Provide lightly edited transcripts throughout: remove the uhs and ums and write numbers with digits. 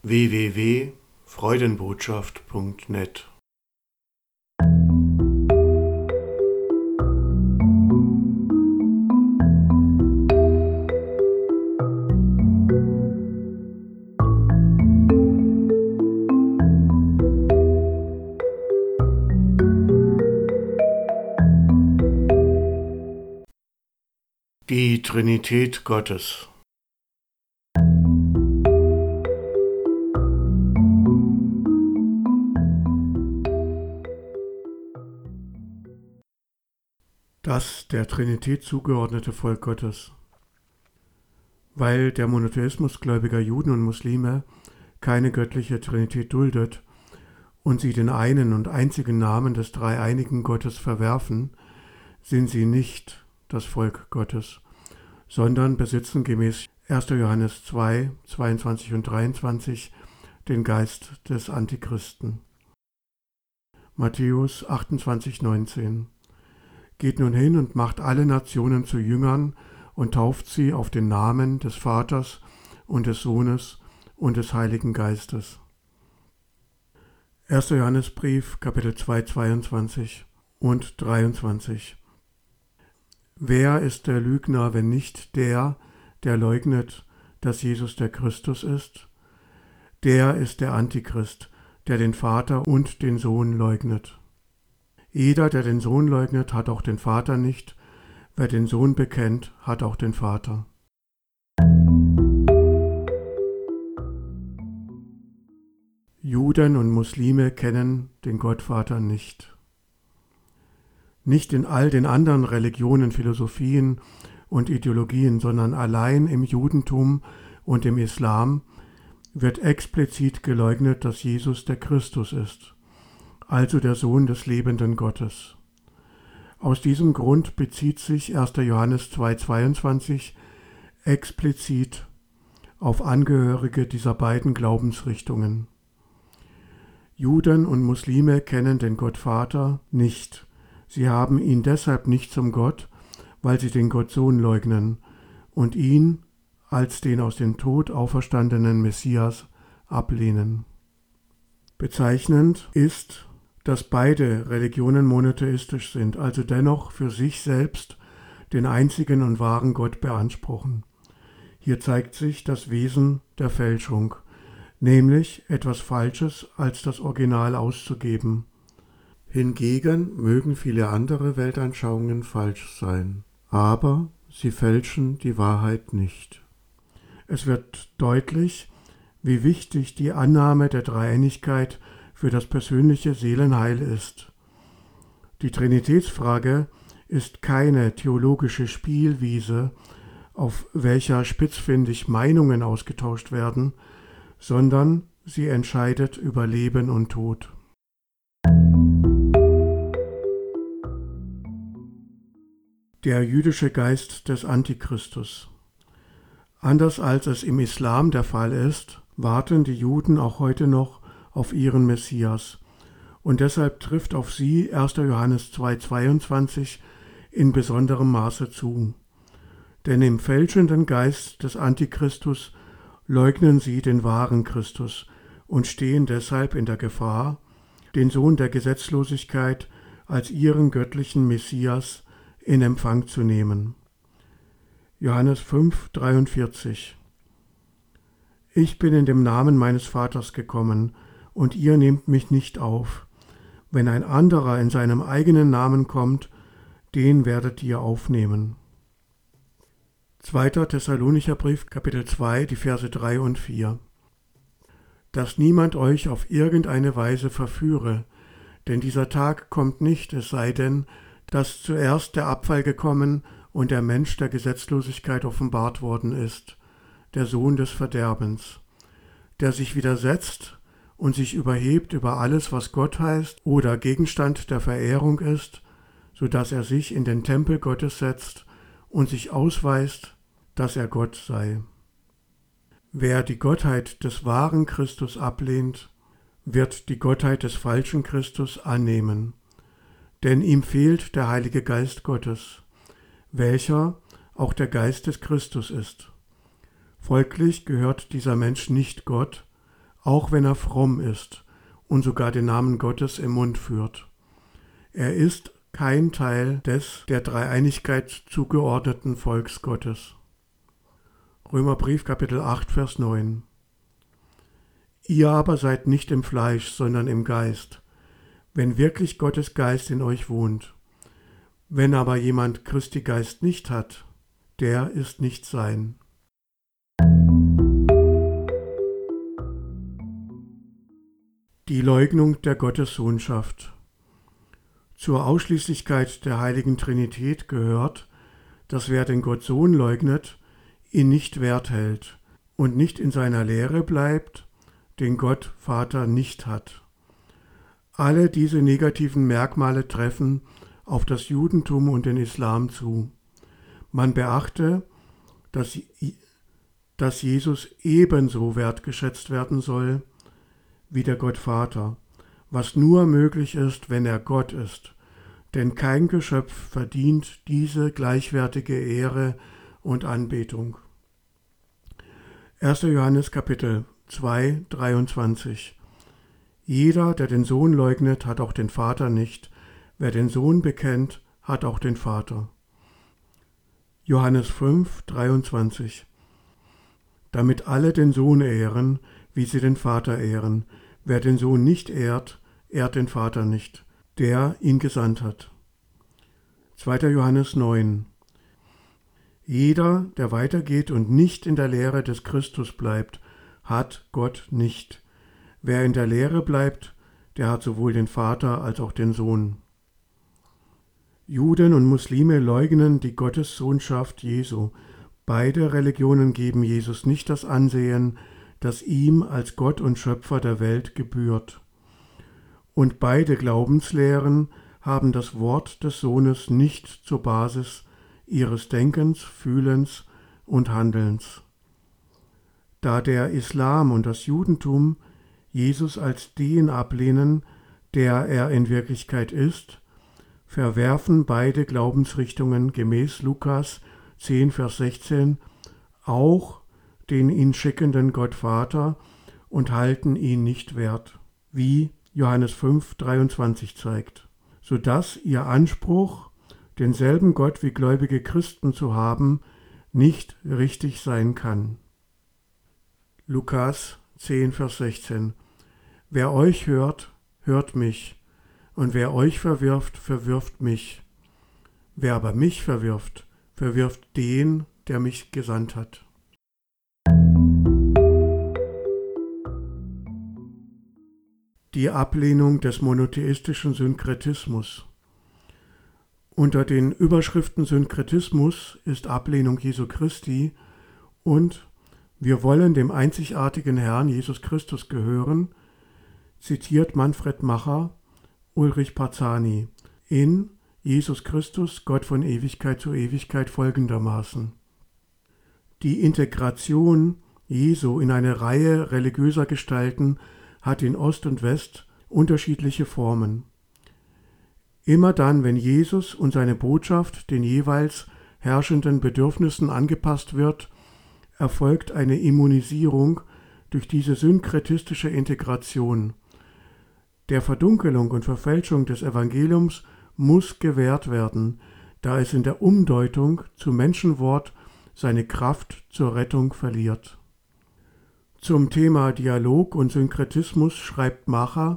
www.freudenbotschaft.net. Die Trinität Gottes. Das der Trinität zugeordnete Volk Gottes. Weil der Monotheismus gläubiger Juden und Muslime keine göttliche Trinität duldet und sie den einen und einzigen Namen des dreieinigen Gottes verwerfen, sind sie nicht das Volk Gottes, sondern besitzen gemäß 1. Johannes 2, 22 und 23 den Geist des Antichristen. Matthäus 28, 19. Geht nun hin und macht alle Nationen zu Jüngern und tauft sie auf den Namen des Vaters und des Sohnes und des Heiligen Geistes. 1. Johannesbrief, Kapitel 2, 22 und 23. Wer ist der Lügner, wenn nicht der, der leugnet, dass Jesus der Christus ist? Der ist der Antichrist, der den Vater und den Sohn leugnet. Jeder, der den Sohn leugnet, hat auch den Vater nicht. Wer den Sohn bekennt, hat auch den Vater. Juden und Muslime kennen den Gottvater nicht. Nicht in all den anderen Religionen, Philosophien und Ideologien, sondern allein im Judentum und im Islam wird explizit geleugnet, dass Jesus der Christus ist, also der Sohn des lebenden Gottes. Aus diesem Grund bezieht sich 1. Johannes 2,22 explizit auf Angehörige dieser beiden Glaubensrichtungen. Juden und Muslime kennen den Gottvater nicht. Sie haben ihn deshalb nicht zum Gott, weil sie den Gottsohn leugnen und ihn als den aus dem Tod auferstandenen Messias ablehnen. Bezeichnend ist, dass beide Religionen monotheistisch sind, also dennoch für sich selbst den einzigen und wahren Gott beanspruchen. Hier zeigt sich das Wesen der Fälschung, nämlich etwas Falsches als das Original auszugeben. Hingegen mögen viele andere Weltanschauungen falsch sein, aber sie fälschen die Wahrheit nicht. Es wird deutlich, wie wichtig die Annahme der Dreieinigkeit für das persönliche Seelenheil ist. Die Trinitätsfrage ist keine theologische Spielwiese, auf welcher spitzfindig Meinungen ausgetauscht werden, sondern sie entscheidet über Leben und Tod. Der jüdische Geist des Antichristus. Anders als es im Islam der Fall ist, warten die Juden auch heute noch auf ihren Messias und deshalb trifft auf sie 1. Johannes 2,22 in besonderem Maße zu. Denn im fälschenden Geist des Antichristus leugnen sie den wahren Christus und stehen deshalb in der Gefahr, den Sohn der Gesetzlosigkeit als ihren göttlichen Messias in Empfang zu nehmen. Johannes 5,43. Ich bin in dem Namen meines Vaters gekommen, und ihr nehmt mich nicht auf. Wenn ein anderer in seinem eigenen Namen kommt, den werdet ihr aufnehmen. 2. Thessalonicher Brief, Kapitel 2, die Verse 3 und 4. Dass niemand euch auf irgendeine Weise verführe, denn dieser Tag kommt nicht, es sei denn, dass zuerst der Abfall gekommen und der Mensch der Gesetzlosigkeit offenbart worden ist, der Sohn des Verderbens, der sich widersetzt und sich überhebt über alles, was Gott heißt oder Gegenstand der Verehrung ist, so dass er sich in den Tempel Gottes setzt und sich ausweist, dass er Gott sei. Wer die Gottheit des wahren Christus ablehnt, wird die Gottheit des falschen Christus annehmen. Denn ihm fehlt der Heilige Geist Gottes, welcher auch der Geist des Christus ist. Folglich gehört dieser Mensch nicht Gott, auch wenn er fromm ist und sogar den Namen Gottes im Mund führt. Er ist kein Teil des der Dreieinigkeit zugeordneten Volks Gottes. Römerbrief Kapitel 8, Vers 9. Ihr aber seid nicht im Fleisch, sondern im Geist, wenn wirklich Gottes Geist in euch wohnt. Wenn aber jemand Christi Geist nicht hat, der ist nicht sein. Die Leugnung der Gottessohnschaft. Zur Ausschließlichkeit der heiligen Trinität gehört, dass wer den Gott Sohn leugnet, ihn nicht wert hält und nicht in seiner Lehre bleibt, den Gott Vater nicht hat. Alle diese negativen Merkmale treffen auf das Judentum und den Islam zu. Man beachte, dass Jesus ebenso wertgeschätzt werden soll wie der Gott Vater, was nur möglich ist, wenn er Gott ist, denn kein Geschöpf verdient diese gleichwertige Ehre und Anbetung. 1. Johannes Kapitel 2, 23. Jeder, der den Sohn leugnet, hat auch den Vater nicht. Wer den Sohn bekennt, hat auch den Vater. Johannes 5, 23. Damit alle den Sohn ehren, wie sie den Vater ehren. Wer den Sohn nicht ehrt, ehrt den Vater nicht, der ihn gesandt hat. 2. Johannes 9. Jeder, der weitergeht und nicht in der Lehre des Christus bleibt, hat Gott nicht. Wer in der Lehre bleibt, der hat sowohl den Vater als auch den Sohn. Juden und Muslime leugnen die Gottessohnschaft Jesu. Beide Religionen geben Jesus nicht das Ansehen, das ihm als Gott und Schöpfer der Welt gebührt. Und beide Glaubenslehren haben das Wort des Sohnes nicht zur Basis ihres Denkens, Fühlens und Handelns. Da der Islam und das Judentum Jesus als den ablehnen, der er in Wirklichkeit ist, verwerfen beide Glaubensrichtungen gemäß Lukas 10, Vers 16 auch den ihn schickenden Gott Vater und halten ihn nicht wert, wie Johannes 5, 23 zeigt, sodass ihr Anspruch, denselben Gott wie gläubige Christen zu haben, nicht richtig sein kann. Lukas 10, Vers 16. Wer euch hört, hört mich, und wer euch verwirft, verwirft mich. Wer aber mich verwirft, verwirft den, der mich gesandt hat. Die Ablehnung des monotheistischen Synkretismus. Unter den Überschriften Synkretismus ist Ablehnung Jesu Christi und Wir wollen dem einzigartigen Herrn Jesus Christus gehören, zitiert Manfred Macher, Ulrich Parzani in Jesus Christus, Gott von Ewigkeit zu Ewigkeit folgendermaßen. Die Integration Jesu in eine Reihe religiöser Gestalten hat in Ost und West unterschiedliche Formen. Immer dann, wenn Jesus und seine Botschaft den jeweils herrschenden Bedürfnissen angepasst wird, erfolgt eine Immunisierung durch diese synkretistische Integration. Der Verdunkelung und Verfälschung des Evangeliums muss gewehrt werden, da es in der Umdeutung zu Menschenwort seine Kraft zur Rettung verliert. Zum Thema Dialog und Synkretismus schreibt Macher: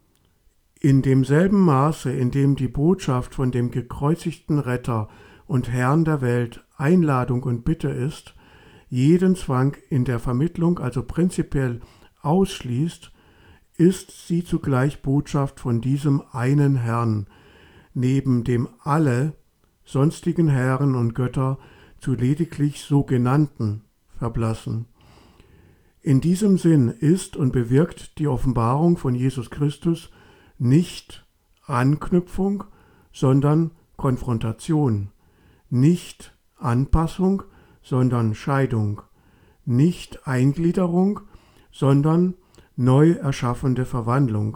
In demselben Maße, in dem die Botschaft von dem gekreuzigten Retter und Herrn der Welt Einladung und Bitte ist, jeden Zwang in der Vermittlung also prinzipiell ausschließt, ist sie zugleich Botschaft von diesem einen Herrn, neben dem alle sonstigen Herren und Götter zu lediglich sogenannten verblassen. In diesem Sinn ist und bewirkt die Offenbarung von Jesus Christus nicht Anknüpfung, sondern Konfrontation, nicht Anpassung, sondern Scheidung, nicht Eingliederung, sondern neu erschaffende Verwandlung.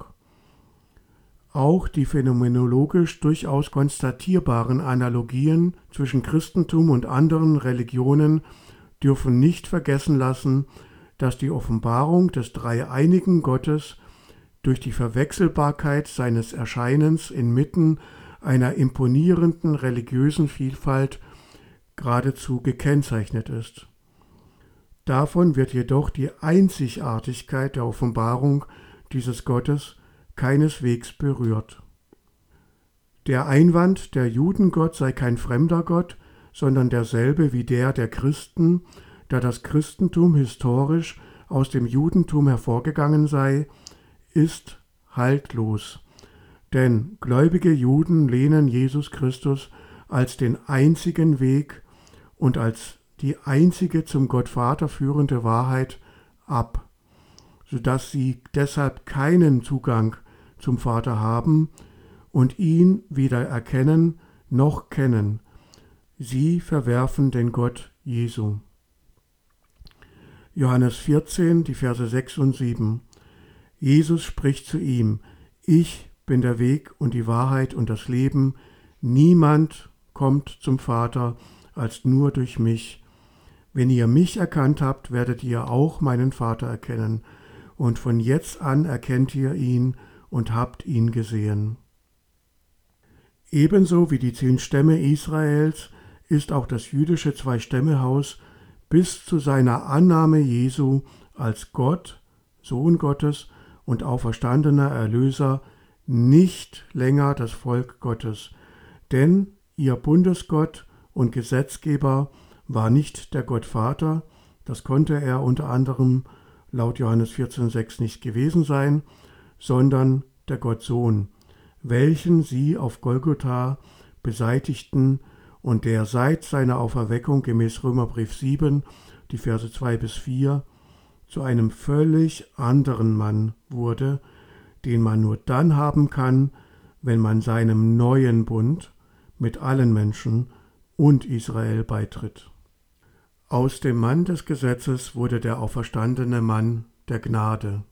Auch die phänomenologisch durchaus konstatierbaren Analogien zwischen Christentum und anderen Religionen dürfen nicht vergessen lassen, dass die Offenbarung des dreieinigen Gottes durch die Verwechselbarkeit seines Erscheinens inmitten einer imponierenden religiösen Vielfalt geradezu gekennzeichnet ist. Davon wird jedoch die Einzigartigkeit der Offenbarung dieses Gottes keineswegs berührt. Der Einwand, der Judengott sei kein fremder Gott, sondern derselbe wie der Christen, da das Christentum historisch aus dem Judentum hervorgegangen sei, ist haltlos. Denn gläubige Juden lehnen Jesus Christus als den einzigen Weg und als die einzige zum Gott Vater führende Wahrheit ab, sodass sie deshalb keinen Zugang zum Vater haben und ihn weder erkennen noch kennen. Sie verwerfen den Gott Jesu. Johannes 14, die Verse 6 und 7. Jesus spricht zu ihm: Ich bin der Weg und die Wahrheit und das Leben. Niemand kommt zum Vater als nur durch mich. Wenn ihr mich erkannt habt, werdet ihr auch meinen Vater erkennen. Und von jetzt an erkennt ihr ihn und habt ihn gesehen. Ebenso wie die 10 Stämme Israels ist auch das jüdische Zwei-Stämme-Haus bis zu seiner Annahme Jesu als Gott, Sohn Gottes und auferstandener Erlöser nicht länger das Volk Gottes, denn ihr Bundesgott und Gesetzgeber war nicht der Gott Vater, das konnte er unter anderem laut Johannes 14,6 nicht gewesen sein, sondern der Gott Sohn, welchen sie auf Golgotha beseitigten und der seit seiner Auferweckung gemäß Römerbrief 7, die Verse 2 bis 4, zu einem völlig anderen Mann wurde, den man nur dann haben kann, wenn man seinem neuen Bund mit allen Menschen und Israel beitritt. Aus dem Mann des Gesetzes wurde der auferstandene Mann der Gnade.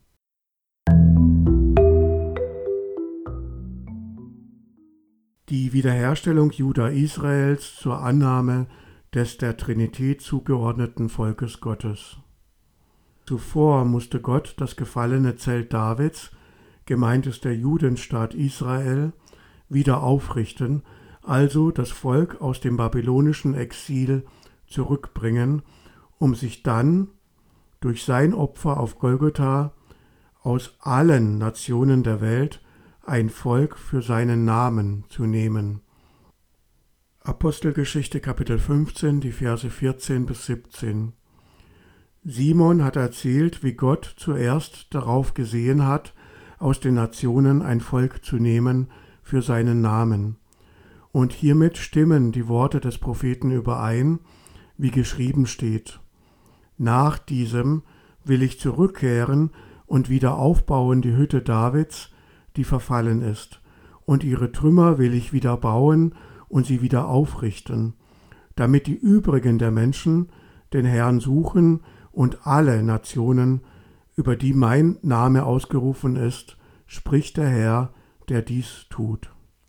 Die Wiederherstellung Juda-Israels zur Annahme des der Trinität zugeordneten Volkes Gottes. Zuvor musste Gott das gefallene Zelt Davids, gemeint ist der Judenstaat Israel, wieder aufrichten, also das Volk aus dem babylonischen Exil zurückbringen, um sich dann durch sein Opfer auf Golgotha aus allen Nationen der Welt ein Volk für seinen Namen zu nehmen. Apostelgeschichte Kapitel 15, die Verse 14 bis 17. Simon hat erzählt, wie Gott zuerst darauf gesehen hat, aus den Nationen ein Volk zu nehmen für seinen Namen. Und hiermit stimmen die Worte des Propheten überein, wie geschrieben steht: Nach diesem will ich zurückkehren und wieder aufbauen die Hütte Davids, die verfallen ist, und ihre Trümmer will ich wieder bauen und sie wieder aufrichten, damit die übrigen der Menschen den Herrn suchen und alle Nationen, über die mein Name ausgerufen ist, spricht der Herr, der dies tut.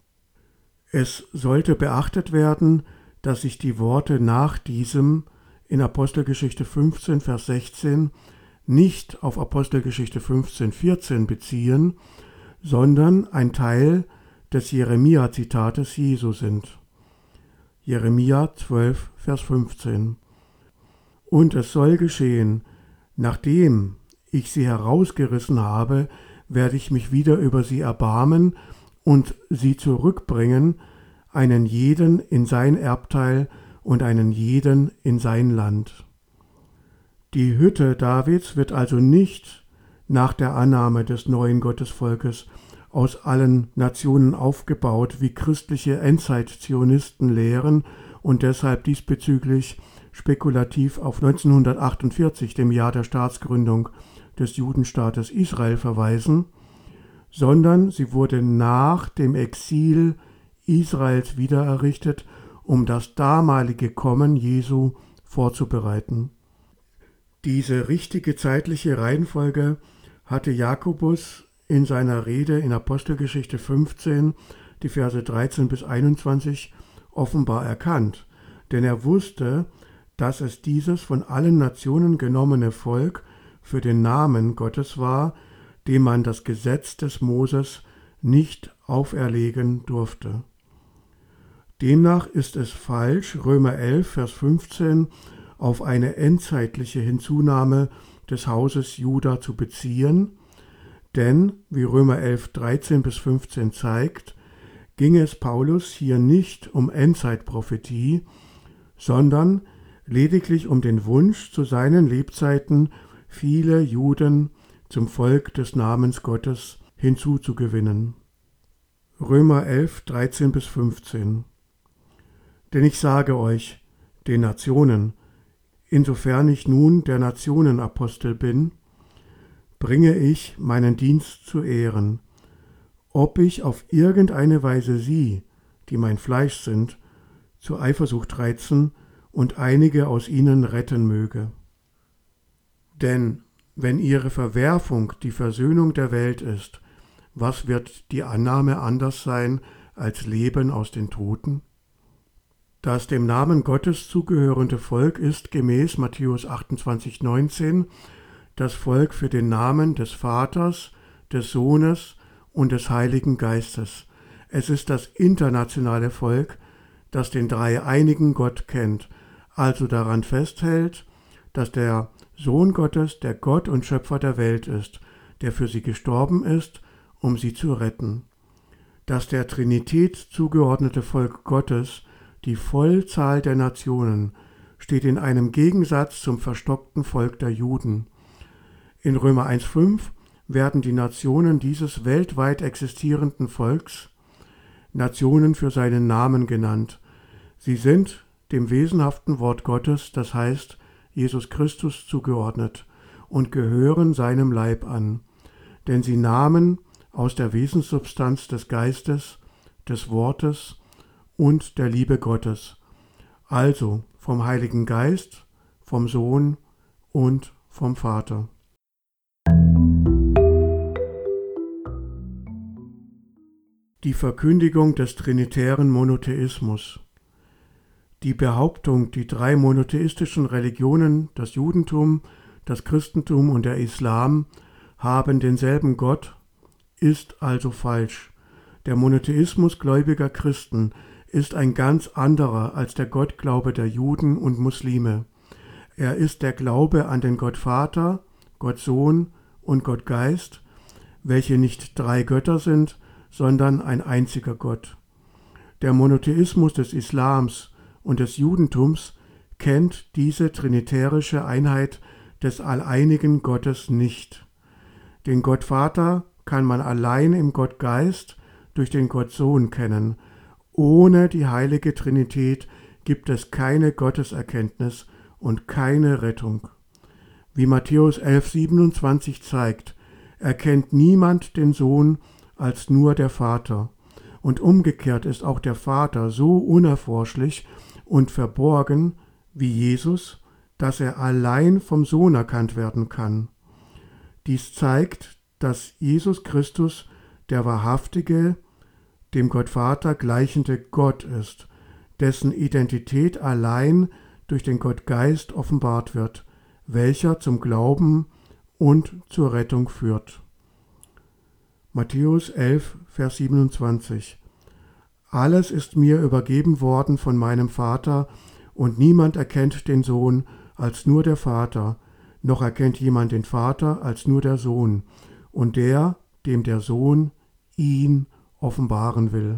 Es sollte beachtet werden, dass sich die Worte nach diesem in Apostelgeschichte 15, Vers 16 nicht auf Apostelgeschichte 15, 14 beziehen, sondern ein Teil des Jeremia-Zitates Jesu sind. Jeremia 12, Vers 15. Und es soll geschehen, nachdem ich sie herausgerissen habe, werde ich mich wieder über sie erbarmen und sie zurückbringen, einen jeden in sein Erbteil und einen jeden in sein Land. Die Hütte Davids wird also nicht nach der Annahme des neuen Gottesvolkes aus allen Nationen aufgebaut, wie christliche Endzeit-Zionisten lehren und deshalb diesbezüglich spekulativ auf 1948, dem Jahr der Staatsgründung des Judenstaates Israel, verweisen, sondern sie wurde nach dem Exil Israels wiedererrichtet, um das damalige Kommen Jesu vorzubereiten. Diese richtige zeitliche Reihenfolge hatte Jakobus in seiner Rede in Apostelgeschichte 15, die Verse 13 bis 21, offenbar erkannt, denn er wusste, dass es dieses von allen Nationen genommene Volk für den Namen Gottes war, dem man das Gesetz des Moses nicht auferlegen durfte. Demnach ist es falsch, Römer 11, Vers 15 auf eine endzeitliche Hinzunahme des Hauses Juda zu beziehen, denn, wie Römer 11, 13 bis 15 zeigt, ging es Paulus hier nicht um Endzeitprophetie, sondern lediglich um den Wunsch, zu seinen Lebzeiten viele Juden zum Volk des Namens Gottes hinzuzugewinnen. Römer 11, 13 bis 15. Denn ich sage euch, den Nationen, insofern ich nun der Nationenapostel bin, bringe ich meinen Dienst zu Ehren, ob ich auf irgendeine Weise sie, die mein Fleisch sind, zur Eifersucht reizen und einige aus ihnen retten möge. Denn wenn ihre Verwerfung die Versöhnung der Welt ist, was wird die Annahme anders sein als Leben aus den Toten? Das dem Namen Gottes zugehörende Volk ist gemäß Matthäus 28,19 das Volk für den Namen des Vaters, des Sohnes und des Heiligen Geistes. Es ist das internationale Volk, das den dreieinigen Gott kennt, also daran festhält, dass der Sohn Gottes der Gott und Schöpfer der Welt ist, der für sie gestorben ist, um sie zu retten. Das der Trinität zugeordnete Volk Gottes, die Vollzahl der Nationen, steht in einem Gegensatz zum verstockten Volk der Juden. In Römer 1,5 werden die Nationen dieses weltweit existierenden Volks Nationen für seinen Namen genannt. Sie sind dem wesenhaften Wort Gottes, das heißt Jesus Christus, zugeordnet und gehören seinem Leib an, denn sie nahmen aus der Wesenssubstanz des Geistes, des Wortes und der Liebe Gottes, also vom Heiligen Geist, vom Sohn und vom Vater. Die Verkündigung des trinitären Monotheismus. Die Behauptung, die drei monotheistischen Religionen, das Judentum, das Christentum und der Islam, haben denselben Gott, ist also falsch. Der Monotheismus gläubiger Christen ist ein ganz anderer als der Gottglaube der Juden und Muslime. Er ist der Glaube an den Gott Vater, Gott Sohn und Gott Geist, welche nicht drei Götter sind, sondern ein einziger Gott. Der Monotheismus des Islams und des Judentums kennt diese trinitärische Einheit des alleinigen Gottes nicht. Den Gott Vater kann man allein im Gott Geist durch den Gott Sohn kennen. Ohne die heilige Trinität gibt es keine Gotteserkenntnis und keine Rettung. Wie Matthäus 11,27 zeigt, erkennt niemand den Sohn als nur der Vater. Und umgekehrt ist auch der Vater so unerforschlich und verborgen wie Jesus, dass er allein vom Sohn erkannt werden kann. Dies zeigt, dass Jesus Christus der wahrhaftige, dem Gott Vater gleichende Gott ist, dessen Identität allein durch den Gott Geist offenbart wird, welcher zum Glauben und zur Rettung führt. Matthäus 11, Vers 27. Alles ist mir übergeben worden von meinem Vater, und niemand erkennt den Sohn als nur der Vater, noch erkennt jemand den Vater als nur der Sohn, und der, dem der Sohn ihn offenbaren will.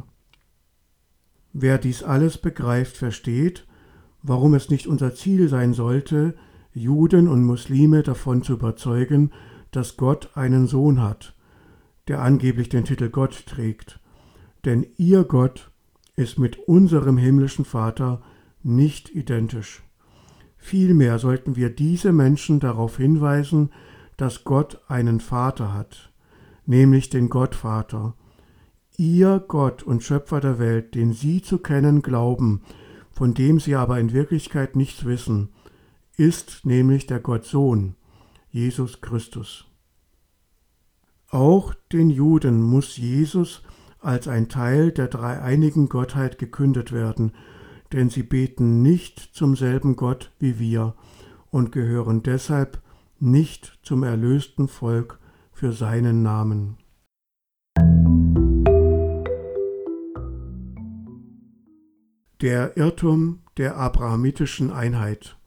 Wer dies alles begreift, versteht, warum es nicht unser Ziel sein sollte, Juden und Muslime davon zu überzeugen, dass Gott einen Sohn hat, der angeblich den Titel Gott trägt. Denn ihr Gott ist mit unserem himmlischen Vater nicht identisch. Vielmehr sollten wir diese Menschen darauf hinweisen, dass Gott einen Vater hat, nämlich den Gottvater. Ihr Gott und Schöpfer der Welt, den sie zu kennen glauben, von dem sie aber in Wirklichkeit nichts wissen, ist nämlich der Gottsohn, Jesus Christus. Auch den Juden muss Jesus als ein Teil der dreieinigen Gottheit gekündet werden, denn sie beten nicht zum selben Gott wie wir und gehören deshalb nicht zum erlösten Volk für seinen Namen. Der Irrtum der abrahamitischen Einheit.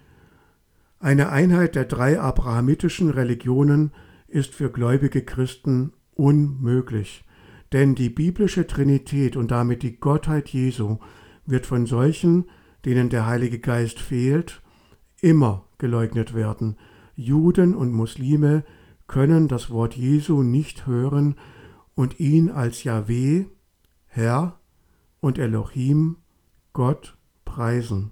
Eine Einheit der 3 abrahamitischen Religionen ist für gläubige Christen unmöglich, denn die biblische Trinität und damit die Gottheit Jesu wird von solchen, denen der Heilige Geist fehlt, immer geleugnet werden. Juden und Muslime können das Wort Jesu nicht hören und ihn als Jahweh, Herr und Elohim, Gott, preisen.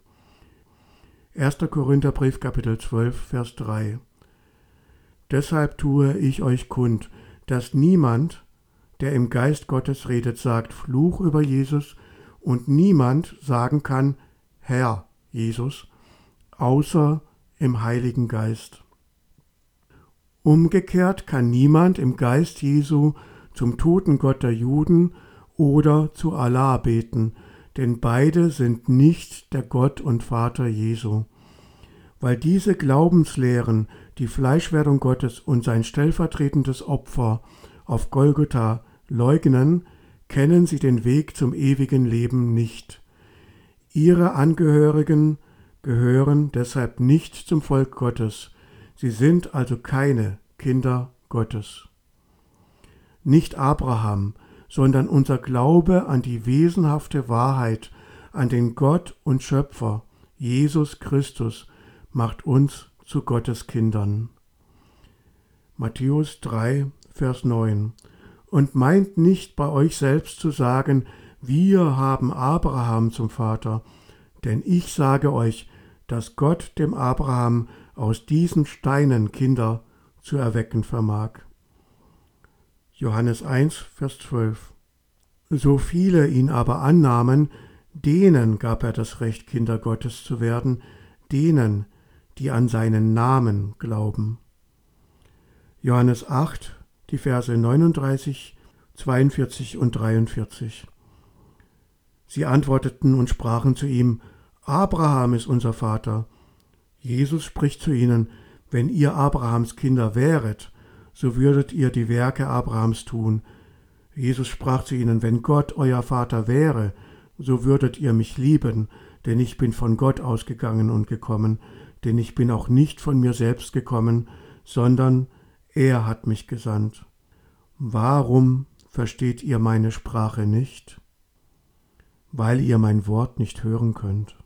1. Korintherbrief, Kapitel 12, Vers 3. Deshalb tue ich euch kund, dass niemand, der im Geist Gottes redet, sagt Fluch über Jesus und niemand sagen kann Herr Jesus, außer im Heiligen Geist. Umgekehrt kann niemand im Geist Jesu zum toten Gott der Juden oder zu Allah beten, denn beide sind nicht der Gott und Vater Jesu. Weil diese Glaubenslehren die Fleischwerdung Gottes und sein stellvertretendes Opfer auf Golgotha leugnen, kennen sie den Weg zum ewigen Leben nicht. Ihre Angehörigen gehören deshalb nicht zum Volk Gottes. Sie sind also keine Kinder Gottes. Nicht Abraham, sondern unser Glaube an die wesenhafte Wahrheit, an den Gott und Schöpfer, Jesus Christus, macht uns zu Gottes Kindern. Matthäus 3, Vers 9. Und meint nicht bei euch selbst zu sagen, wir haben Abraham zum Vater, denn ich sage euch, dass Gott dem Abraham aus diesen Steinen Kinder zu erwecken vermag. Johannes 1, Vers 12. So viele ihn aber annahmen, denen gab er das Recht, Kinder Gottes zu werden, denen, die an seinen Namen glauben. Johannes 8, die Verse 39, 42 und 43. Sie antworteten und sprachen zu ihm, Abraham ist unser Vater. Jesus spricht zu ihnen, wenn ihr Abrahams Kinder wäret, so würdet ihr die Werke Abrahams tun. Jesus sprach zu ihnen, wenn Gott euer Vater wäre, so würdet ihr mich lieben, denn ich bin von Gott ausgegangen und gekommen, denn ich bin auch nicht von mir selbst gekommen, sondern er hat mich gesandt. Warum versteht ihr meine Sprache nicht? Weil ihr mein Wort nicht hören könnt.